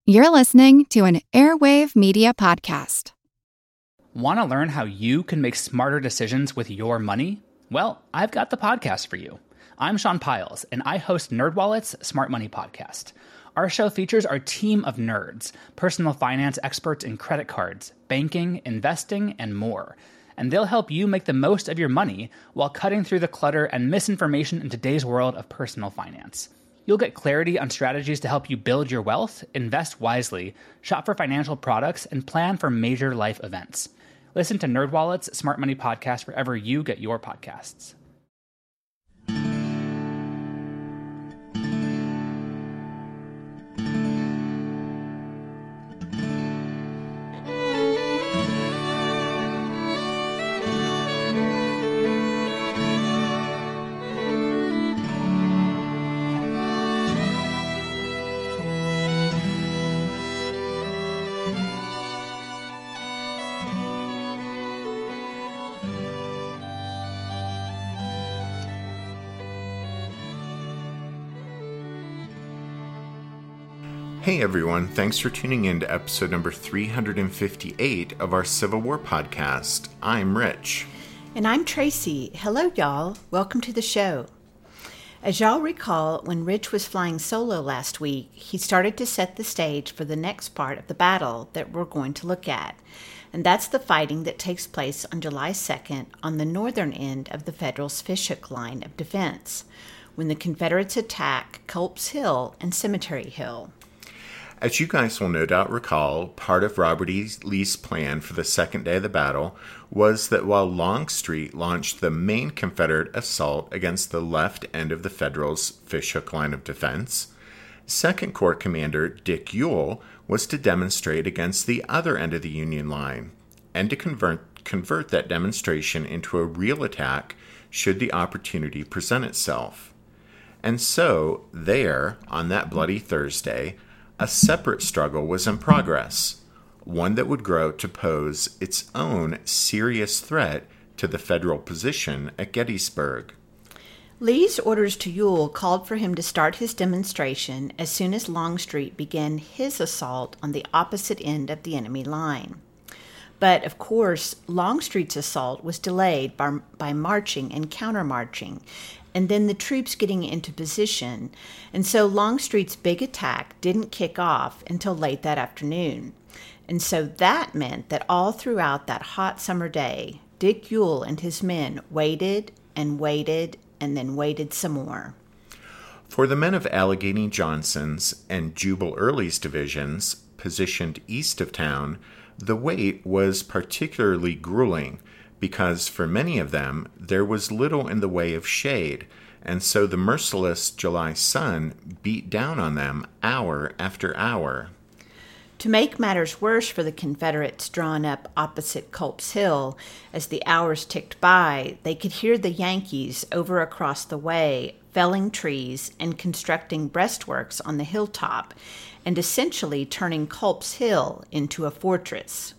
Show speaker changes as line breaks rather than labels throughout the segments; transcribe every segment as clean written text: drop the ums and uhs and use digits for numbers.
You're listening to an Airwave Media Podcast.
Want to learn how you can make smarter decisions with your money? Well, I've got the podcast for you. I'm Sean Piles, and I host NerdWallet's Smart Money Podcast. Our show features our team of nerds, personal finance experts in credit cards, banking, investing, and more. And they'll help you make the most of your money while cutting through the clutter and misinformation in today's world of personal finance. You'll get clarity on strategies to help you build your wealth, invest wisely, shop for financial products, and plan for major life events. Listen to NerdWallet's Smart Money Podcast wherever you get your podcasts.
Hey everyone, thanks for tuning in to episode number 358 of our Civil War podcast. I'm Rich.
And I'm Tracy. Hello y'all, welcome to the show. As y'all recall, when Rich was flying solo last week, he started to set the stage for the next part of the battle that we're going to look at. And that's the fighting that takes place on July 2nd on the northern end of the Federals' Fishhook line of defense, when the Confederates attack Culp's Hill and Cemetery Hill.
As you guys will no doubt recall, part of Robert E. Lee's plan for the second day of the battle was that while Longstreet launched the main Confederate assault against the left end of the Federals' Fishhook line of defense, Second Corps Commander Dick Ewell was to demonstrate against the other end of the Union line, and to convert that demonstration into a real attack should the opportunity present itself. And so, there, on that bloody Thursday, a separate struggle was in progress, one that would grow to pose its own serious threat to the Federal position at Gettysburg.
Lee's orders to Ewell called for him to start his demonstration as soon as Longstreet began his assault on the opposite end of the enemy line. But, of course, Longstreet's assault was delayed by marching and countermarching, and then the troops getting into position, and so Longstreet's big attack didn't kick off until late that afternoon. And so that meant that all throughout that hot summer day, Dick Ewell and his men waited and waited and then waited some more.
For the men of Allegheny Johnson's and Jubal Early's divisions, positioned east of town, the wait was particularly grueling, because for many of them there was little in the way of shade, and so the merciless July sun beat down on them hour after hour.
To make matters worse for the Confederates drawn up opposite Culp's Hill, as the hours ticked by, they could hear the Yankees over across the way felling trees and constructing breastworks on the hilltop, and essentially turning Culp's Hill into a fortress.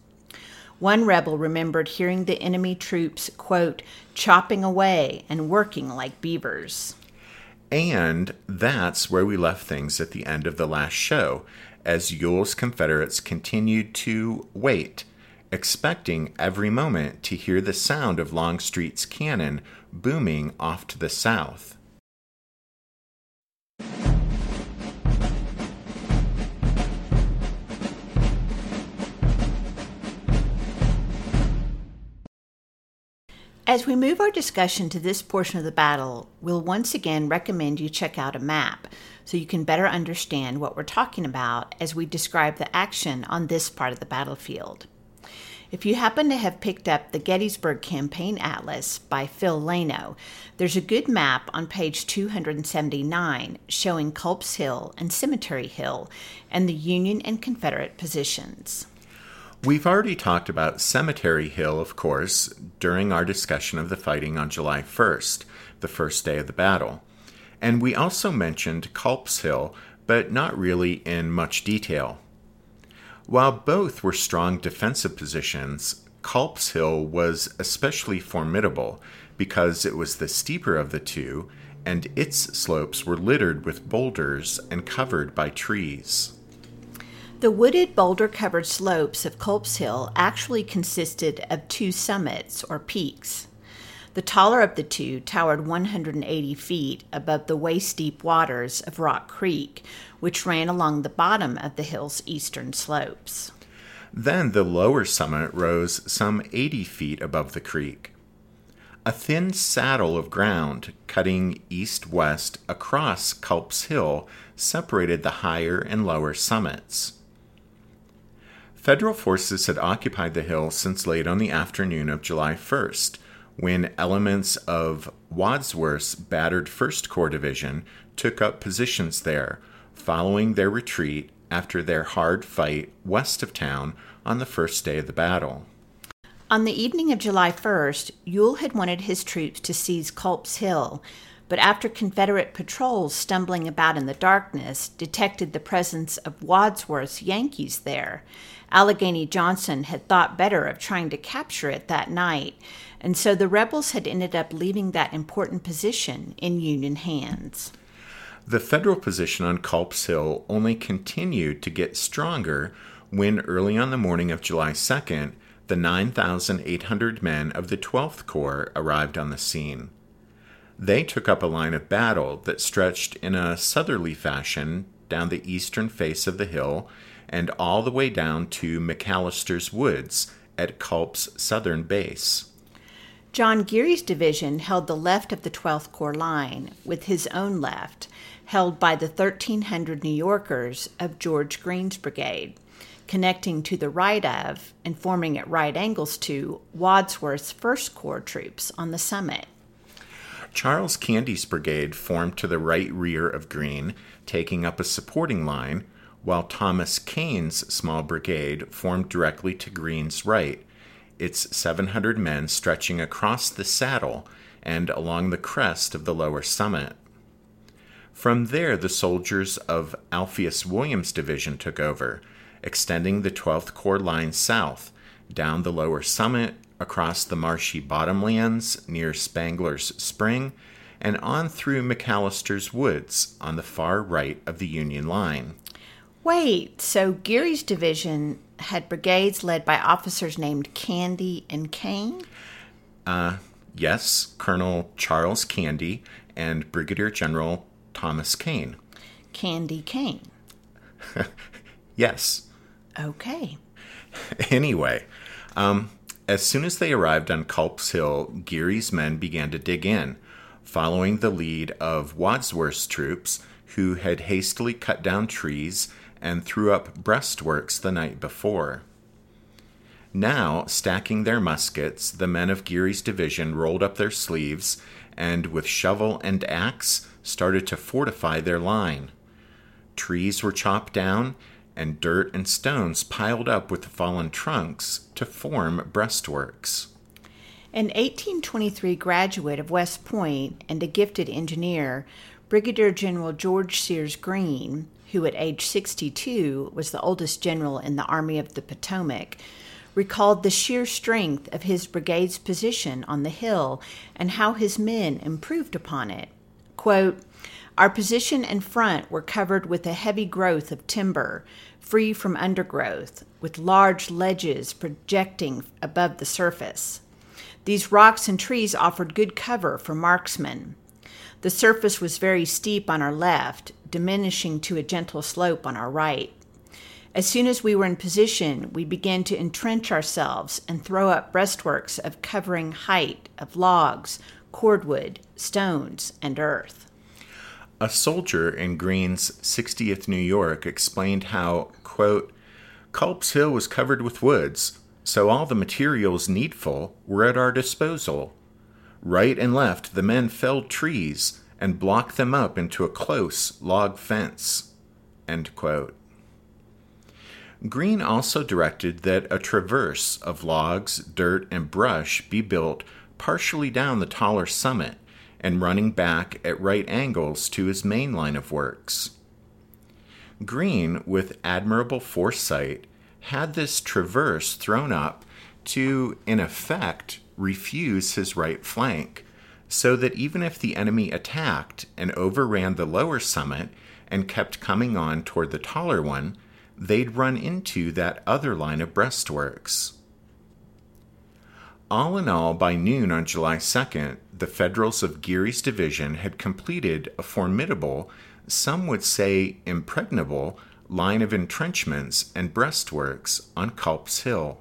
One rebel remembered hearing the enemy troops, quote, chopping away and working like beavers.
And that's where we left things at the end of the last show, as Ewell's Confederates continued to wait, expecting every moment to hear the sound of Longstreet's cannon booming off to the south.
As we move our discussion to this portion of the battle, we'll once again recommend you check out a map so you can better understand what we're talking about as we describe the action on this part of the battlefield. If you happen to have picked up the Gettysburg Campaign Atlas by Phil Lano, there's a good map on page 279 showing Culp's Hill and Cemetery Hill and the Union and Confederate positions.
We've already talked about Cemetery Hill, of course, during our discussion of the fighting on July 1st, the first day of the battle. And we also mentioned Culp's Hill, but not really in much detail. While both were strong defensive positions, Culp's Hill was especially formidable because it was the steeper of the two, and its slopes were littered with boulders and covered by trees.
The wooded, boulder-covered slopes of Culp's Hill actually consisted of two summits, or peaks. The taller of the two towered 180 feet above the waist-deep waters of Rock Creek, which ran along the bottom of the hill's eastern slopes.
Then the lower summit rose some 80 feet above the creek. A thin saddle of ground cutting east-west across Culp's Hill separated the higher and lower summits. Federal forces had occupied the hill since late on the afternoon of July 1st, when elements of Wadsworth's battered 1st Corps Division took up positions there, following their retreat after their hard fight west of town on the first day of the battle.
On the evening of July 1st, Ewell had wanted his troops to seize Culp's Hill, but after Confederate patrols stumbling about in the darkness detected the presence of Wadsworth's Yankees there, Allegheny Johnson had thought better of trying to capture it that night, and so the rebels had ended up leaving that important position in Union hands.
The Federal position on Culp's Hill only continued to get stronger when early on the morning of July 2nd, the 9,800 men of the 12th Corps arrived on the scene. They took up a line of battle that stretched in a southerly fashion down the eastern face of the hill and all the way down to McAllister's Woods at Culp's southern base.
John Geary's division held the left of the 12th Corps line, with his own left, held by the 1,300 New Yorkers of George Greene's brigade, connecting to the right of, and forming at right angles to, Wadsworth's 1st Corps troops on the summit.
Charles Candy's brigade formed to the right rear of Greene, taking up a supporting line, while Thomas Kane's small brigade formed directly to Greene's right, its 700 men stretching across the saddle and along the crest of the lower summit. From there, the soldiers of Alpheus Williams' division took over, extending the 12th Corps line south, down the lower summit, across the marshy bottomlands near Spangler's Spring, and on through McAllister's Woods on the far right of the Union line.
Wait, so Geary's division had brigades led by officers named Candy and Kane?
Yes, Colonel Charles Candy and Brigadier General Thomas Kane.
Candy Kane.
Yes.
Okay.
Anyway, as soon as they arrived on Culp's Hill, Geary's men began to dig in, following the lead of Wadsworth's troops, who had hastily cut down trees and threw up breastworks the night before. Now, stacking their muskets, the men of Geary's division rolled up their sleeves and, with shovel and axe, started to fortify their line. Trees were chopped down, and dirt and stones piled up with the fallen trunks to form breastworks.
An 1823 graduate of West Point and a gifted engineer, Brigadier General George Sears Greene, who at age 62 was the oldest general in the Army of the Potomac, recalled the sheer strength of his brigade's position on the hill and how his men improved upon it. Quote, "Our position and front were covered with a heavy growth of timber, free from undergrowth, with large ledges projecting above the surface. These rocks and trees offered good cover for marksmen. The surface was very steep on our left, diminishing to a gentle slope on our right. As soon as we were in position, we began to entrench ourselves and throw up breastworks of covering height of logs, cordwood, stones, and earth."
A soldier in Greene's 60th New York explained how, quote, "Culp's Hill was covered with woods, so all the materials needful were at our disposal. Right and left the men felled trees and blocked them up into a close log fence." End quote. Greene also directed that a traverse of logs, dirt, and brush be built partially down the taller summit and running back at right angles to his main line of works. Greene, with admirable foresight, had this traverse thrown up to, in effect, refuse his right flank, so that even if the enemy attacked and overran the lower summit and kept coming on toward the taller one, they'd run into that other line of breastworks. All in all, by noon on July 2nd, the Federals of Geary's division had completed a formidable, some would say impregnable, line of entrenchments and breastworks on Culp's Hill.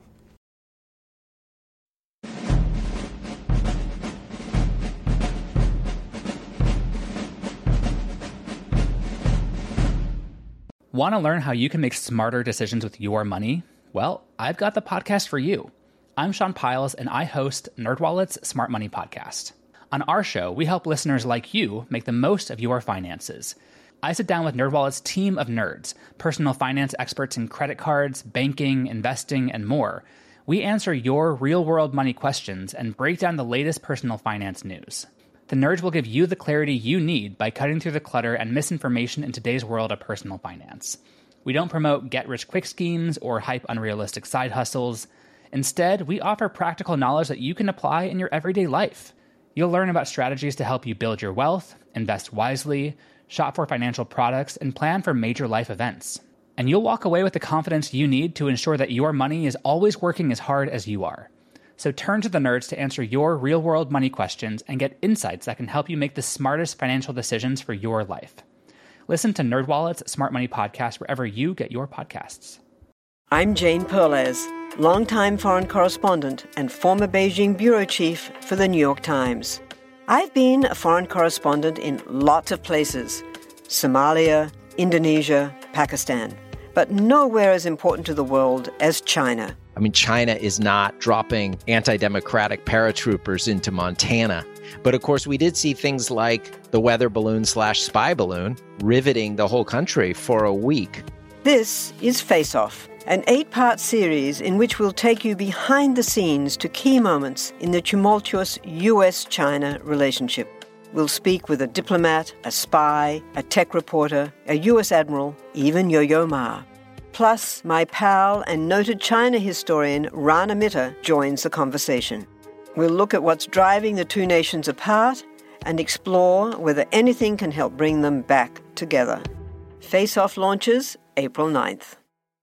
Want to learn how you can make smarter decisions with your money? Well, I've got the podcast for you. I'm Sean Piles, and I host NerdWallet's Smart Money Podcast. On our show, we help listeners like you make the most of your finances. I sit down with NerdWallet's team of nerds, personal finance experts in credit cards, banking, investing, and more. We answer your real-world money questions and break down the latest personal finance news. The nerds will give you the clarity you need by cutting through the clutter and misinformation in today's world of personal finance. We don't promote get-rich-quick schemes or hype unrealistic side hustles. Instead, we offer practical knowledge that you can apply in your everyday life. You'll learn about strategies to help you build your wealth, invest wisely, shop for financial products, and plan for major life events. And you'll walk away with the confidence you need to ensure that your money is always working as hard as you are. So turn to the nerds to answer your real-world money questions and get insights that can help you make the smartest financial decisions for your life. Listen to NerdWallet's Smart Money Podcast wherever you get your podcasts.
I'm Jane Perlez, longtime foreign correspondent and former Beijing bureau chief for the New York Times. I've been a foreign correspondent in lots of places: Somalia, Indonesia, Pakistan, but nowhere as important to the world as China.
I mean, China is not dropping anti-democratic paratroopers into Montana. But of course, we did see things like the weather balloon/spy balloon riveting the whole country for a week.
This is Face Off, an 8-part series in which we'll take you behind the scenes to key moments in the tumultuous U.S.-China relationship. We'll speak with a diplomat, a spy, a tech reporter, a U.S. admiral, even Yo-Yo Ma. Plus, my pal and noted China historian Rana Mitter joins the conversation. We'll look at what's driving the two nations apart and explore whether anything can help bring them back together. Face Off launches April 9th.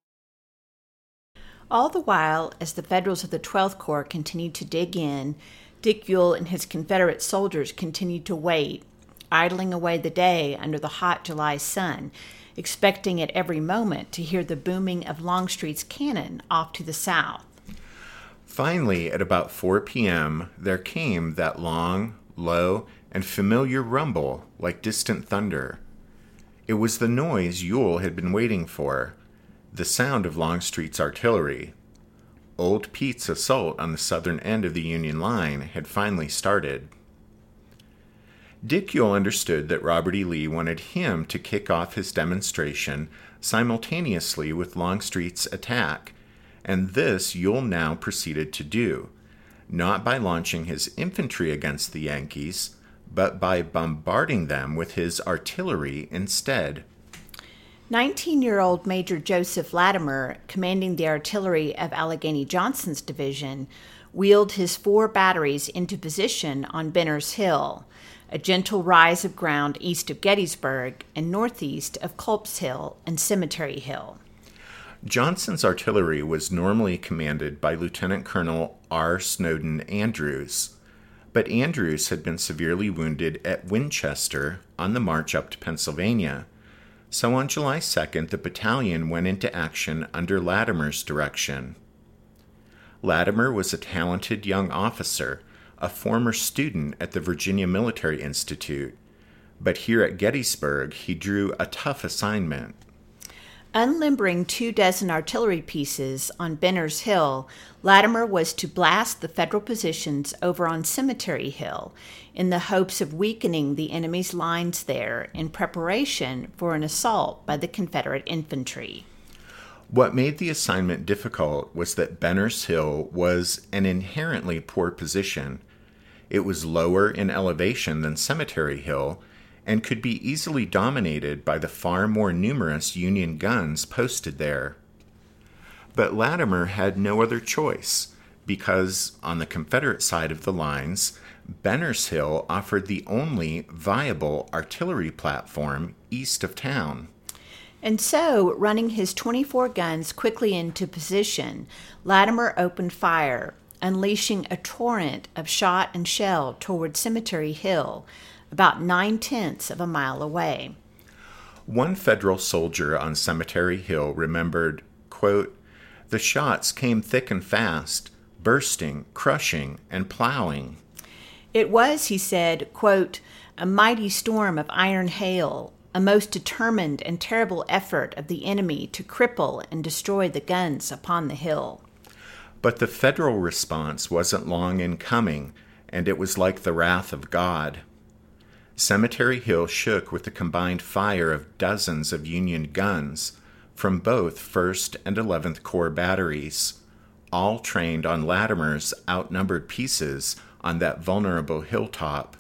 All the while, as the Federals of the 12th Corps continued to dig in, Dick Ewell and his Confederate soldiers continued to wait, idling away the day under the hot July sun, expecting at every moment to hear the booming of Longstreet's cannon off to the south.
Finally, at about 4 p.m., there came that long, low, and familiar rumble like distant thunder. It was the noise Ewell had been waiting for, the sound of Longstreet's artillery. Old Pete's assault on the southern end of the Union line had finally started. Dick Ewell understood that Robert E. Lee wanted him to kick off his demonstration simultaneously with Longstreet's attack, and this Ewell now proceeded to do, not by launching his infantry against the Yankees, but by bombarding them with his artillery instead.
19-year-old Major Joseph Latimer, commanding the artillery of Allegheny Johnson's division, wheeled his 4 batteries into position on Benner's Hill, a gentle rise of ground east of Gettysburg and northeast of Culp's Hill and Cemetery Hill.
Johnson's artillery was normally commanded by Lieutenant Colonel R. Snowden Andrews, but Andrews had been severely wounded at Winchester on the march up to Pennsylvania. So on July 2nd, the battalion went into action under Latimer's direction. Latimer was a talented young officer, a former student at the Virginia Military Institute, but here at Gettysburg, he drew a tough assignment.
Unlimbering 24 artillery pieces on Benner's Hill, Latimer was to blast the Federal positions over on Cemetery Hill in the hopes of weakening the enemy's lines there in preparation for an assault by the Confederate infantry.
What made the assignment difficult was that Benner's Hill was an inherently poor position. It was lower in elevation than Cemetery Hill and could be easily dominated by the far more numerous Union guns posted there. But Latimer had no other choice, because on the Confederate side of the lines, Benner's Hill offered the only viable artillery platform east of town.
And so, running his 24 guns quickly into position, Latimer opened fire, unleashing a torrent of shot and shell toward Cemetery Hill, about 9/10 of a mile away.
One federal soldier on Cemetery Hill remembered, quote, "The shots came thick and fast, bursting, crushing, and plowing."
It was, he said, quote, "a mighty storm of iron hail, a most determined and terrible effort of the enemy to cripple and destroy the guns upon the hill."
But the federal response wasn't long in coming, and it was like the wrath of God. Cemetery Hill shook with the combined fire of dozens of Union guns from both 1st and 11th Corps batteries, all trained on Latimer's outnumbered pieces on that vulnerable hilltop.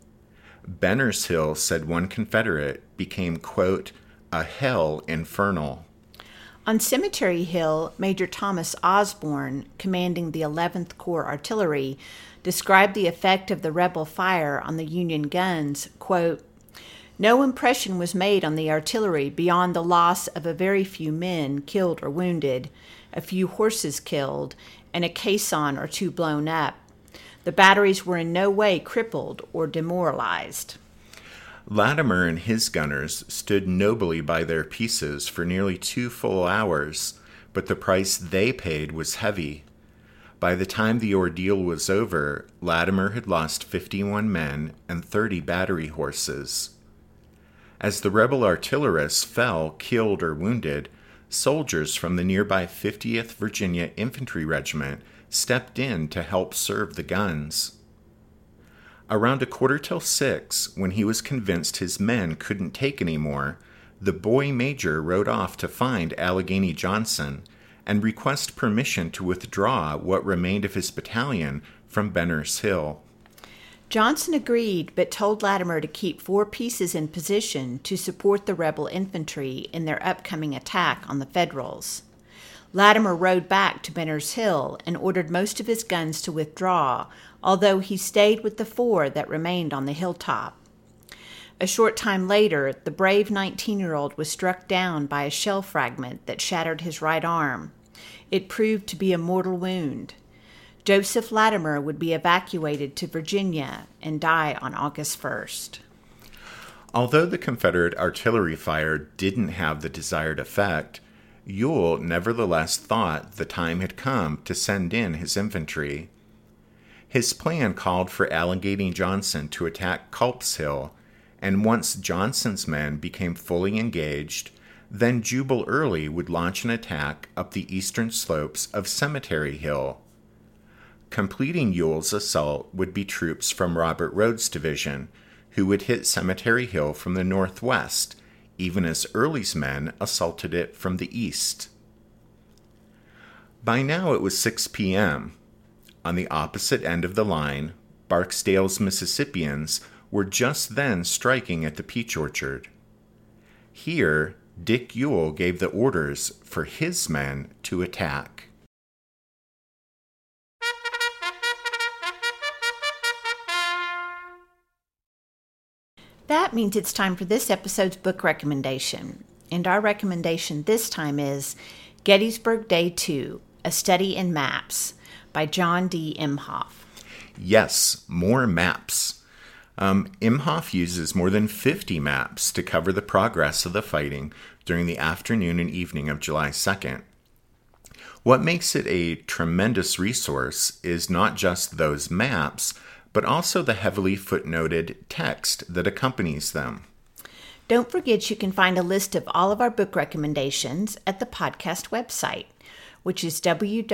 Benner's Hill, said one Confederate, became, quote, "a hell infernal."
On Cemetery Hill, Major Thomas Osborne, commanding the 11th Corps Artillery, described the effect of the rebel fire on the Union guns, quote, "No impression was made on the artillery beyond the loss of a very few men killed or wounded, a few horses killed, and a caisson or two blown up. The batteries were in no way crippled or demoralized."
Latimer and his gunners stood nobly by their pieces for nearly 2 full hours, but the price they paid was heavy. By the time the ordeal was over, Latimer had lost 51 men and 30 battery horses. As the rebel artillerists fell, killed, or wounded, soldiers from the nearby 50th Virginia Infantry Regiment stepped in to help serve the guns. Around 5:45, when he was convinced his men couldn't take any more, the boy major rode off to find Allegheny Johnson and request permission to withdraw what remained of his battalion from Benner's Hill.
Johnson agreed, but told Latimer to keep 4 pieces in position to support the rebel infantry in their upcoming attack on the Federals. Latimer rode back to Benner's Hill and ordered most of his guns to withdraw, although he stayed with the 4 that remained on the hilltop. A short time later, the brave 19-year-old was struck down by a shell fragment that shattered his right arm. It proved to be a mortal wound. Joseph Latimer would be evacuated to Virginia and die on August 1st.
Although the Confederate artillery fire didn't have the desired effect, Ewell nevertheless thought the time had come to send in his infantry. His plan called for Allegheny Johnson to attack Culp's Hill, and once Johnson's men became fully engaged, then Jubal Early would launch an attack up the eastern slopes of Cemetery Hill. Completing Ewell's assault would be troops from Robert Rhodes' division, who would hit Cemetery Hill from the northwest, even as Early's men assaulted it from the east. By now it was 6 p.m. On the opposite end of the line, Barksdale's Mississippians were just then striking at the peach orchard. Here, Dick Ewell gave the orders for his men to attack.
That means it's time for this episode's book recommendation. And our recommendation this time is Gettysburg Day 2, A Study in Maps by John D. Imhoff.
Yes, more maps. Imhoff uses more than 50 maps to cover the progress of the fighting during the afternoon and evening of July 2nd. What makes it a tremendous resource is not just those maps, but also the heavily footnoted text that accompanies them.
Don't forget you can find a list of all of our book recommendations at the podcast website, which is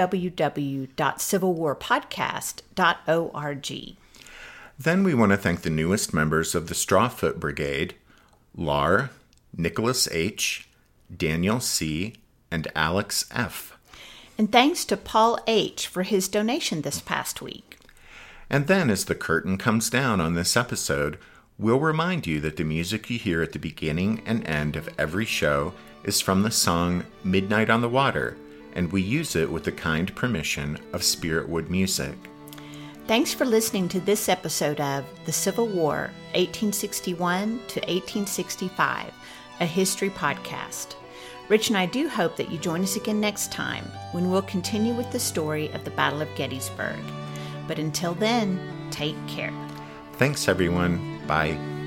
www.civilwarpodcast.org.
Then we want to thank the newest members of the Strawfoot Brigade, Lar, Nicholas H., Daniel C., and Alex F.
And thanks to Paul H. for his donation this past week.
And then, as the curtain comes down on this episode, we'll remind you that the music you hear at the beginning and end of every show is from the song Midnight on the Water, and we use it with the kind permission of Spiritwood Music.
Thanks for listening to this episode of The Civil War, 1861 to 1865, a history podcast. Rich and I do hope that you join us again next time when we'll continue with the story of the Battle of Gettysburg. But until then, take care.
Thanks, everyone. Bye.